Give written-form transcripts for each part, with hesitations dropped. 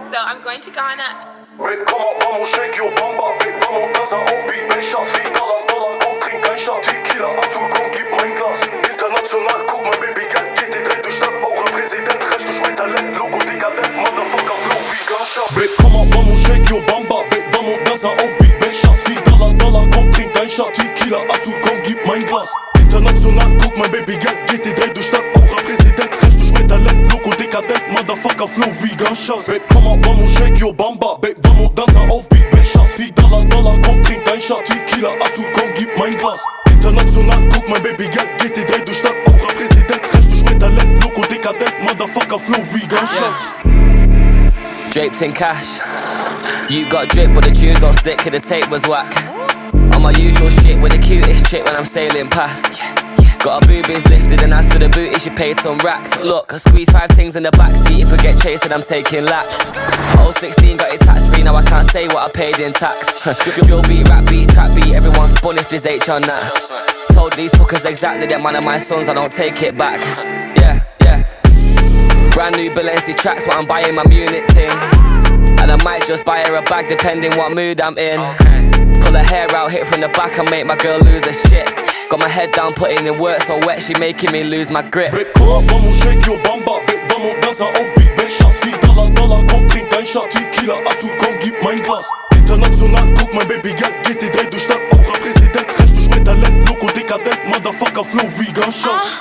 So I'm going to Ghana. Babe, komm mal, vamos, shake your bamba. Babe, vamos, dansa auf Beat, Bechers, $4, komm, trink ein Shot. Tequila, Azul, komm, gib mein Glas. International, guck mal, Baby, Geld geht die Dreh durch Stadt. Auch ein Präsident, recht durch mein Talent. Logo, dekadent, Motherfucker, Flow, wie Gunshot. Babe, komm mal, vamos, shake your bamba. Babe, vamos, dansa auf Beat, Bechers, $4, komm, trink ein Shot. Tequila, Azul, komm, gib mein Glas. International, guck mal, Baby, Geld geht die Dreh durch Stadt. Auch ein Präsident, recht durch mein Talent. Logo, dekadent, Motherfucker, Flow, wie Gunshot. Babe, komm mal, vamos, shake your bamba. Babe, vamos, dansa auf Beat, Bechers, $4, komm, trink ein Shot. Tequila, Azul, komm, gib mein Glas. International, guck mein Baby, Geld geht die Dreh durch Stadt. Auch ein Präsident, recht durch mein Talent. Loco, dekadent, Motherfucker, Flow, wie Gunshot. Draped in cash. You got drip, but the tunes don't stick, cause the tape was whack. On my usual shit with the cutest chick when I'm sailing past. Got her boobies lifted, and as for the booty, she paid some racks. Look, I squeeze 5 things in the backseat. If I get chased, then I'm taking laps. 016 got it tax free, now I can't say what I paid in tax. Drill beat, rap beat, trap beat, everyone spun if there's H on that. Told these fuckers exactly that man of my sons, I don't take it back. Yeah, yeah. Brand new Balenci tracks, but I'm buying my Munich ting. And I might just buy her a bag depending what mood I'm in. Pull her hair out, hit from the back and make my girl lose her shit. Got my head down, putting in work so wet, she making me lose my grip. Babe, komm mal, vamos, shake your bamba. Babe, vamos, dansa auf Beat, Bechers, $4, komm, trink ein Shot. Tequila, Azul, komm, gib mein Glas. International, guck mein Baby, Geld geht die Dreh durch Stadt. Auch ein Präsident, recht durch mein Talent. Loco, dekadent, Motherfucker, Flow, wie Gunshot.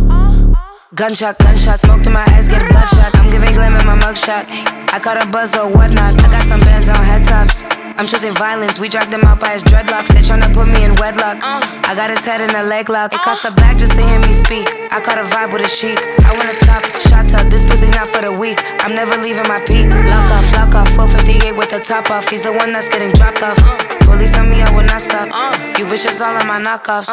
Gunshot, gunshot, smoke to my ass, get a bloodshot. I'm giving glam in my mugshot. I caught a buzz or whatnot. I got some bands on head tops. I'm choosing violence. We dragged him out by his dreadlocks. They tryna put me in wedlock. I got his head in a leg lock. It costs a bag just to hear me speak. I caught a vibe with a chic. I want a top shot up. This pussy not for the weak. I'm never leaving my peak. Lock off. 458 with the top off. He's the one that's getting dropped off. Police on me, I will not stop. You bitches all on my knockoffs.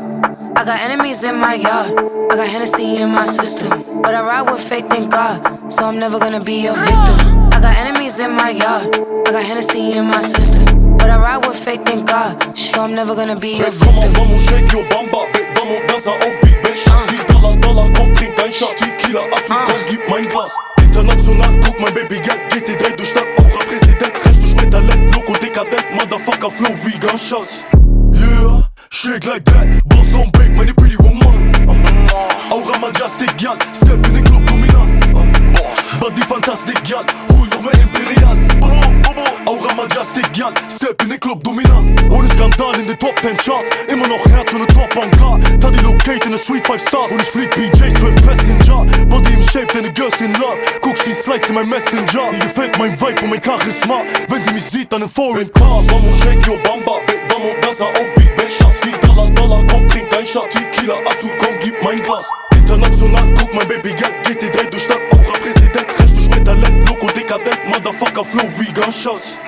I got enemies in my yard. I got Hennessy in my system. But I ride with faith, thank God. So I'm never gonna be your victim. I got enemies in my yard. I got Hennessy in my system. But I ride with faith, thank God. So I'm never gonna be your victim. Babe, vamos, shake your bamba. Babe, vamos, dansa auf Beat, Bechers, $4, komm, trink ein Shot. Tequila, Azul, komm, gib mein Glas. International, guck mein Baby, Geld geht die Dreh durch Stadt. Auch ein Präsident, recht durch mein Talent. Loco, dekadent, Motherfucker, Flow, wie Gunshots. Yeah, shake like that. Boss don't break, meine pretty woman. Aura majestic, gal. Step in the club, dominant. Body fantastic, gal. Hol noch mehr Imperial. Aura majestic, gal. Step in the club, dominant. Ohne Skandal in den Top 10 Charts. Immer noch Herz und ne Top on guard. Taddy locate in a Suite 5 Stars. Und ich flieg BJs 12 Passenger. Body im Shape, deine Girls in love. Guck, she slides in mein Messenger. Ihr gefällt mein Vibe und mein Charisma. Wenn sie mich sieht, dann in Foreign Car. Vamos, shake your bamba. Babe, vamos, dansa auf Beat, Bechers, $4, komm, trink ein Shot. Tequila, Azul, komm, gib mein Glas. International, guck mein Baby, Geld geht die Dreh durch Stadt. Auch ein Präsident, recht durch mein Talent. Loco, dekadent, Motherfucker, Flow, wie Gunshots.